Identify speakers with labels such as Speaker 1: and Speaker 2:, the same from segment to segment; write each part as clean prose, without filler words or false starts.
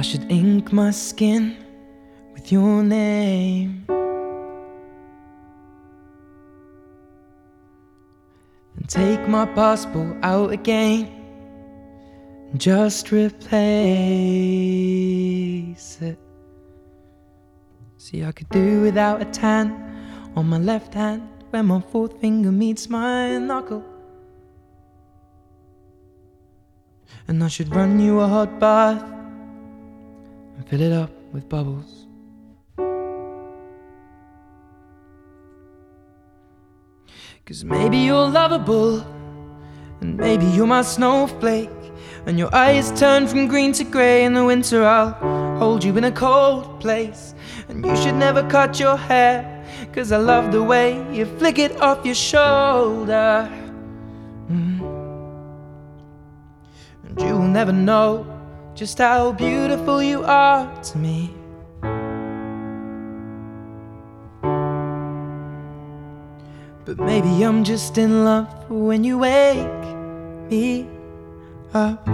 Speaker 1: should ink my skin with your name and take my passport out again and just replace it. See, I could do without a tan on my left hand where my fourth finger meets my knuckle. And I should run you a hot bath and fill it up with bubbles. 'Cause maybe you're lovable, and maybe you're my snowflake, and your eyes turn from green to grey. In the winter I'll hold you in a cold place, and you should never cut your hair, 'cause I love the way you flick it off your shoulder. And you will never know just how beautiful you are to me. But maybe I'm just in love when you wake me up.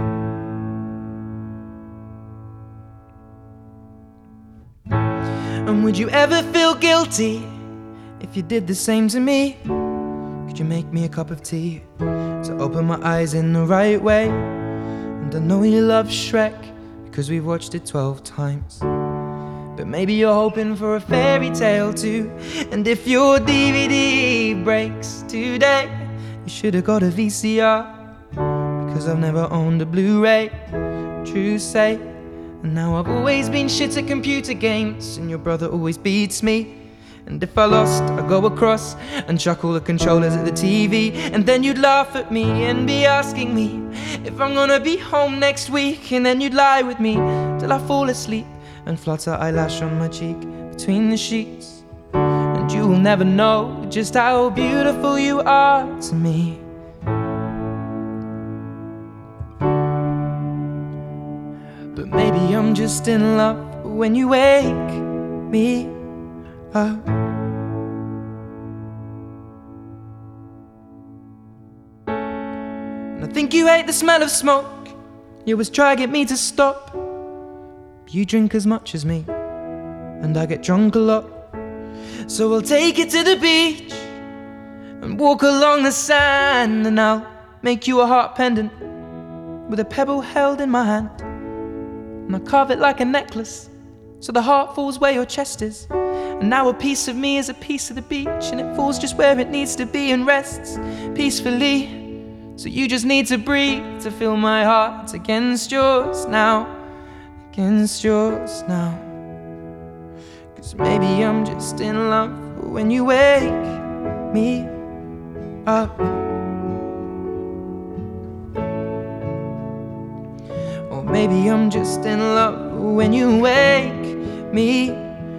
Speaker 1: And would you ever feel guilty if you did the same to me? Could you make me a cup of tea to open my eyes in the right way? And I know you love Shrek because we've watched it 12 times. But maybe you're hoping for a fairy tale too. And if your DVD breaks today, you should have got a VCR, because I've never owned a Blu-ray, true say. And now I've always been shit at computer games, and your brother always beats me. And if I lost, I'd go across and chuck all the controllers at the TV. And then you'd laugh at me and be asking me if I'm gonna be home next week. And then you'd lie with me till I fall asleep and flutter eyelash on my cheek between the sheets. And you will never know just how beautiful you are to me. But maybe I'm just in love when you wake me up. And I think you hate the smell of smoke. You always try to get me to stop. You drink as much as me, and I get drunk a lot. So we'll take it to the beach and walk along the sand, and I'll make you a heart pendant with a pebble held in my hand. And I'll carve it like a necklace so the heart falls where your chest is. And now a piece of me is a piece of the beach, and it falls just where it needs to be and rests peacefully. So you just need to breathe to feel my heart against yours now, against yours now. 'Cause maybe I'm just in love when you wake me up. Or maybe I'm just in love when you wake me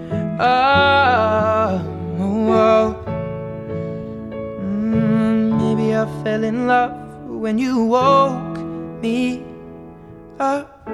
Speaker 1: up. Oh, maybe I fell in love when you woke me up.